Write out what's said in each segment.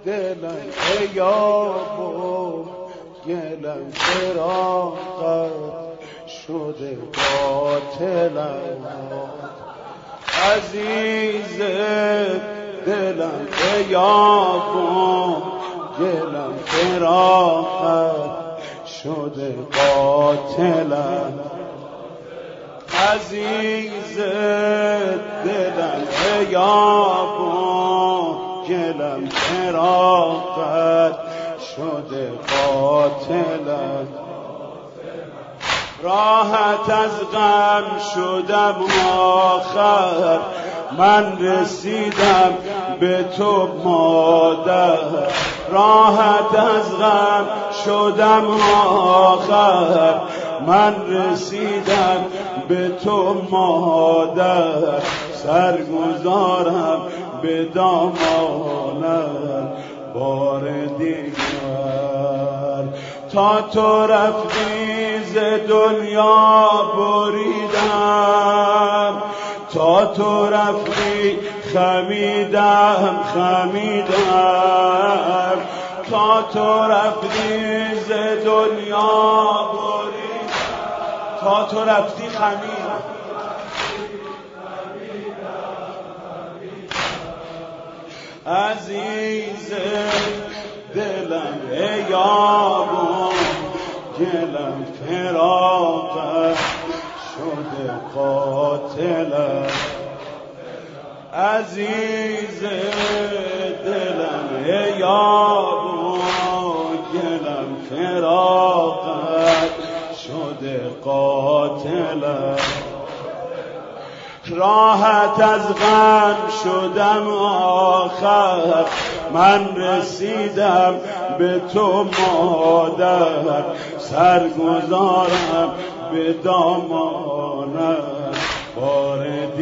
دلم یابو گلم فراقت شده قاتلم عزیز دلم یابو گلم فراقت شده قاتلم عزیز دلم یابو گلم فراقت شده قاتلم راحت از غم شدم آخر من رسیدم به تو مادر راحت از غم شدم آخر من رسیدم به تو مادر سرگذارم به دامانت بار دیگر تا تو رفتی ز دنیا بریدم تا تو رفتی خمیدم تا تو رفتی ز دنیا بریدم تا تو رفتی خمیدم عزیز دلم یابو گلم فراقت شده قاتلم عزیز دلم یابو گلم فراقت شده قاتلم راحت از غم شدم آخر من رسیدم به تو مادر سرگذارم به دامانت بار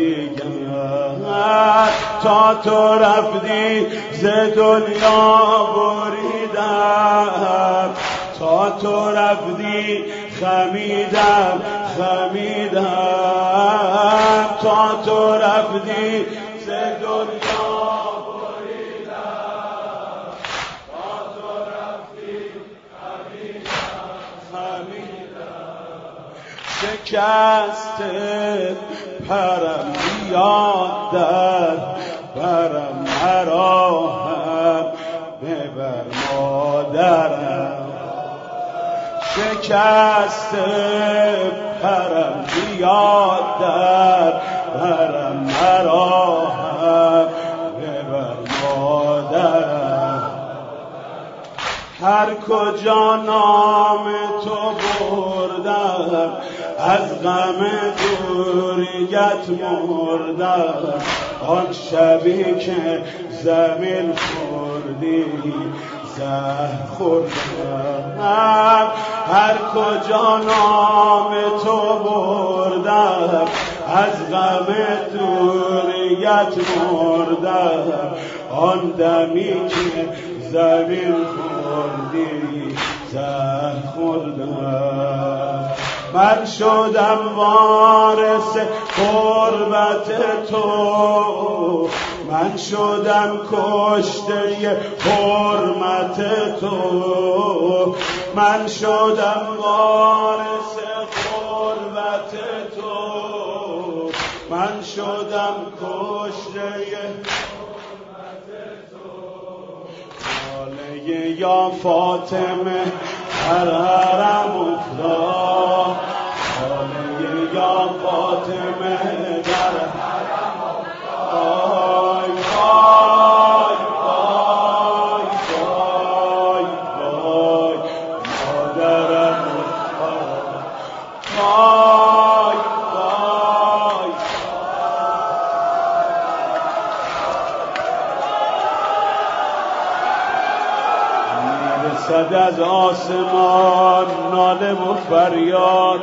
دیگر تا تو رفتی ز دنیا بریدم تا تو رفتی خمیدم تا تو رفتی ز دنیا بریدم تا تو رفتی خمیدم شکست پرم بیاد در برم مرا هم ببر مادرم شکست پرم بیاد در برم مرا هم ببر مادرم هر کجا نام تو بردم از غم دوریت مردم آن شبی که زمین خوردی زهر خوردم هر کجا نام تو بردم از غم دوریت مردم آن دمی که زمین خوردی زهر خوردم من شدم وارث قربت تو من شدم کشته حرمت تو من شدم وارث قربت تو من شدم کشته حرمت تو ناله یا فاطمه هر حرم افتاد ناله یا فاطمه در حرم افتاد مادرم میرسد از آسمان ناله و فریاد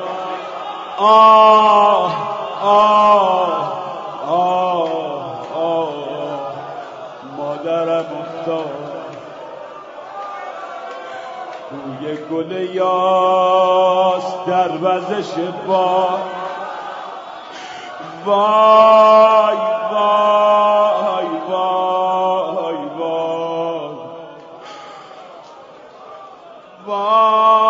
آه آه آه آه مادرم افتاد بوی گل یاس در وزش باد وای وای وای وای ما